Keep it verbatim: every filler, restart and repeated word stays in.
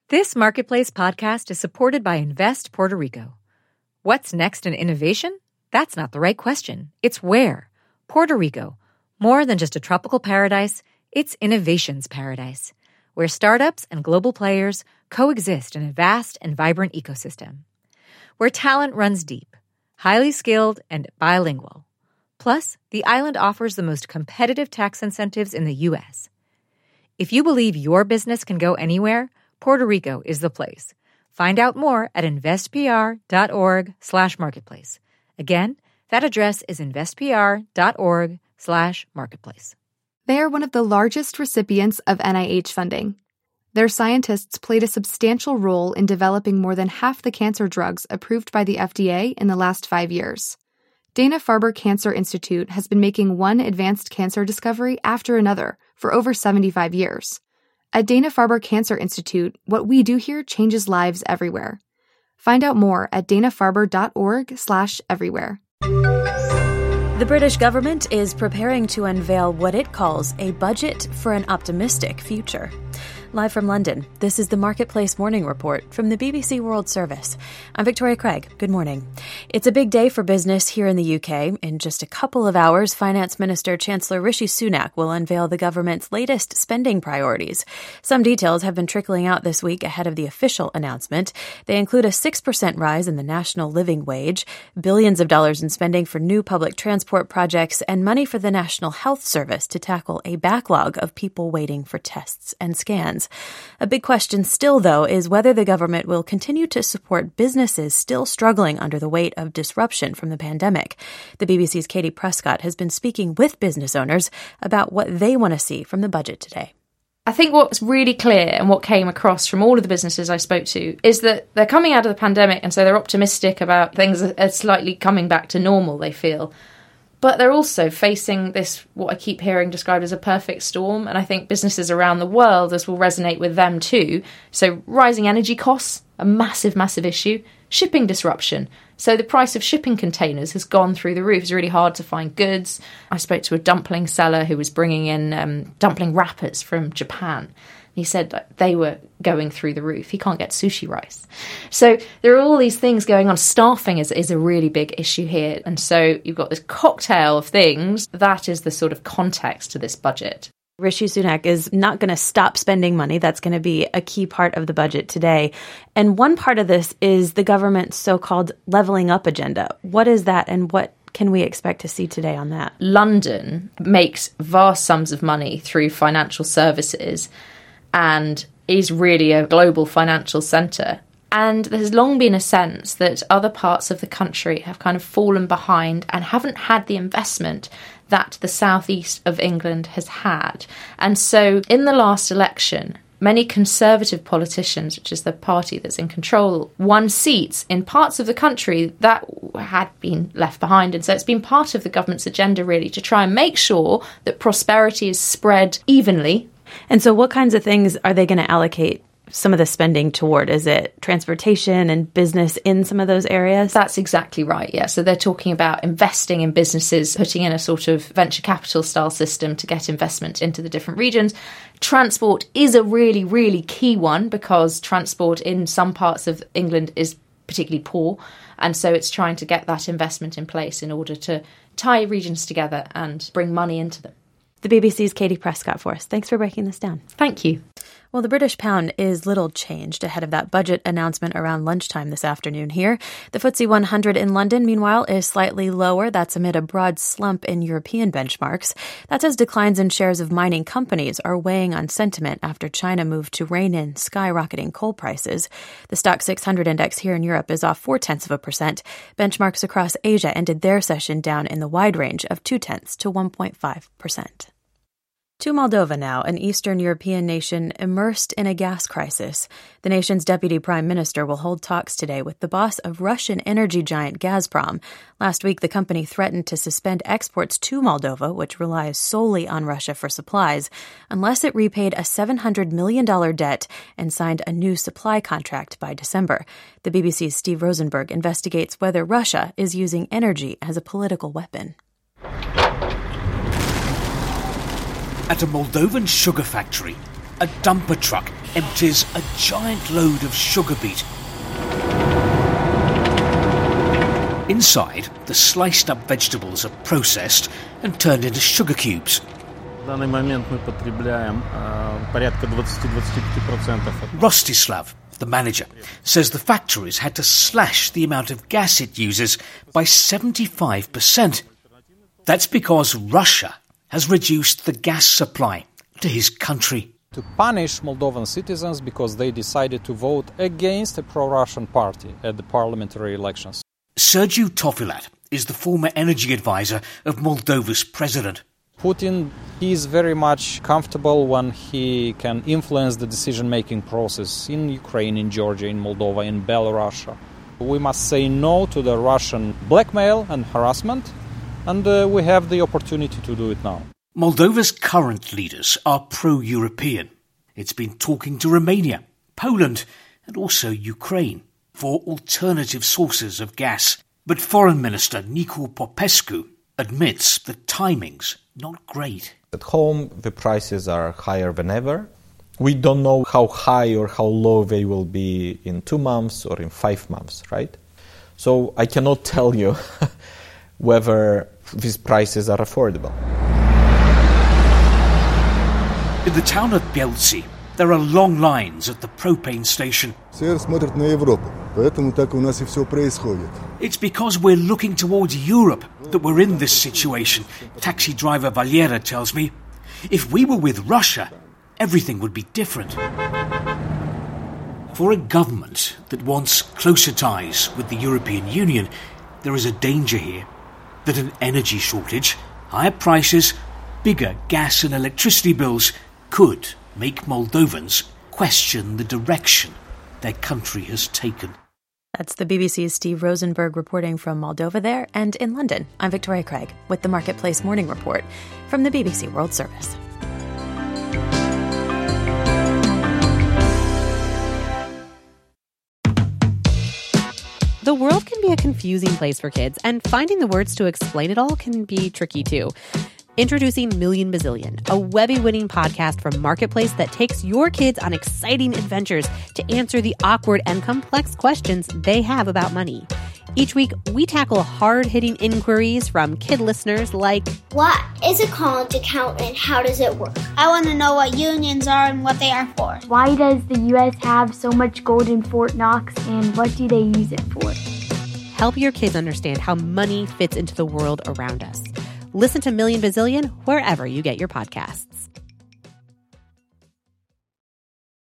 This Marketplace podcast is supported by Invest Puerto Rico. What's next in innovation? That's not the right question. It's where. Puerto Rico. More than just a tropical paradise, it's innovation's paradise, where startups and global players coexist in a vast and vibrant ecosystem. Where talent runs deep, highly skilled, and bilingual. Plus, the island offers the most competitive tax incentives in the U S. If you believe your business can go anywhere, Puerto Rico is the place. Find out more at investpr.org slash marketplace. Again, that address is investpr.org slash marketplace. They are one of the largest recipients of N I H funding. Their scientists played a substantial role in developing more than half the cancer drugs approved by the F D A in the last five years. Dana-Farber Cancer Institute has been making one advanced cancer discovery after another for over seventy-five years. At Dana-Farber Cancer Institute, what we do here changes lives everywhere. Find out more at danafarber.org slash everywhere. The British government is preparing to unveil what it calls a budget for an optimistic future. Live from London, this is the Marketplace Morning Report from the B B C World Service. I'm Victoria Craig. Good morning. It's a big day for business here in the U K. In just a couple of hours, Finance Minister Chancellor Rishi Sunak will unveil the government's latest spending priorities. Some details have been trickling out this week ahead of the official announcement. They include a six percent rise in the national living wage, billions of dollars in spending for new public transport projects, and money for the National Health Service to tackle a backlog of people waiting for tests and scans. A big question still, though, is whether the government will continue to support businesses still struggling under the weight of disruption from the pandemic. The B B C's Katie Prescott has been speaking with business owners about what they want to see from the budget today. I think what's really clear and what came across from all of the businesses I spoke to is that they're coming out of the pandemic and so they're optimistic about things are slightly coming back to normal, they feel. But they're also facing this, what I keep hearing described as a perfect storm. And I think businesses around the world, this will resonate with them too. So rising energy costs, a massive, massive issue. Shipping disruption. So the price of shipping containers has gone through the roof. It's really hard to find goods. I spoke to a dumpling seller who was bringing in um, dumpling wrappers from Japan. He said that they were going through the roof. He can't get sushi rice. So there are all these things going on. Staffing is, is a really big issue here. And so you've got this cocktail of things. That is the sort of context to this budget. Rishi Sunak is not going to stop spending money. That's going to be a key part of the budget today. And one part of this is the government's so-called levelling up agenda. What is that and what can we expect to see today on that? London makes vast sums of money through financial services and is really a global financial centre. And there's long been a sense that other parts of the country have kind of fallen behind and haven't had the investment that the southeast of England has had. And so in the last election, many Conservative politicians, which is the party that's in control, won seats in parts of the country that had been left behind. And so it's been part of the government's agenda, really, to try and make sure that prosperity is spread evenly. And so what kinds of things are they going to allocate some of the spending toward? Is it transportation and business in some of those areas? That's exactly right, yeah. So they're talking about investing in businesses, putting in a sort of venture capital style system to get investment into the different regions. Transport is a really, really key one because transport in some parts of England is particularly poor. And so it's trying to get that investment in place in order to tie regions together and bring money into them. The B B C's Katie Prescott for us. Thanks for breaking this down. Thank you. Well, the British pound is little changed ahead of that budget announcement around lunchtime this afternoon here. The F T S E one hundred in London, meanwhile, is slightly lower. That's amid a broad slump in European benchmarks. That's as declines in shares of mining companies are weighing on sentiment after China moved to rein in skyrocketing coal prices. The Stock six hundred index here in Europe is off four-tenths of a percent. Benchmarks across Asia ended their session down in the wide range of two-tenths to one point five percent. To Moldova now, an Eastern European nation immersed in a gas crisis. The nation's deputy prime minister will hold talks today with the boss of Russian energy giant Gazprom. Last week, the company threatened to suspend exports to Moldova, which relies solely on Russia for supplies, unless it repaid a seven hundred million dollars debt and signed a new supply contract by December. The B B C's Steve Rosenberg investigates whether Russia is using energy as a political weapon. At a Moldovan sugar factory, a dumper truck empties a giant load of sugar beet. Inside, the sliced-up vegetables are processed and turned into sugar cubes. В данный момент мы потребляем э, порядка двадцать-двадцать пять процентов. Rostislav, the manager, says the factories had to slash the amount of gas it uses by seventy-five percent. That's because Russia has reduced the gas supply to his country. To punish Moldovan citizens because they decided to vote against a pro-Russian party at the parliamentary elections. Sergiu Tofilat is the former energy advisor of Moldova's president. Putin is very much comfortable when he can influence the decision-making process in Ukraine, in Georgia, in Moldova, in Belarus. We must say no to the Russian blackmail and harassment, and uh, we have the opportunity to do it now. Moldova's current leaders are pro-European. It's been talking to Romania, Poland, and also Ukraine for alternative sources of gas. But Foreign Minister Nicu Popescu admits the timing's not great. At home, the prices are higher than ever. We don't know how high or how low they will be in two months or in five months, right? So I cannot tell you whether these prices are affordable. In the town of Bieltsi, there are long lines at the propane station. It's because we're looking towards Europe that we're in this situation, taxi driver Valera tells me. If we were with Russia, everything would be different. For a government that wants closer ties with the European Union, there is a danger here that an energy shortage, higher prices, bigger gas and electricity bills could make Moldovans question the direction their country has taken. That's the B B C's Steve Rosenberg reporting from Moldova there. And in London, I'm Victoria Craig with the Marketplace Morning Report from the B B C World Service. The world can be a confusing place for kids, and finding the words to explain it all can be tricky too. Introducing Million Bazillion, a Webby-winning podcast from Marketplace that takes your kids on exciting adventures to answer the awkward and complex questions they have about money. Each week, we tackle hard-hitting inquiries from kid listeners like, what is a college account and how does it work? I want to know what unions are and what they are for. Why does the U S have so much gold in Fort Knox and what do they use it for? Help your kids understand how money fits into the world around us. Listen to Million Bazillion wherever you get your podcasts.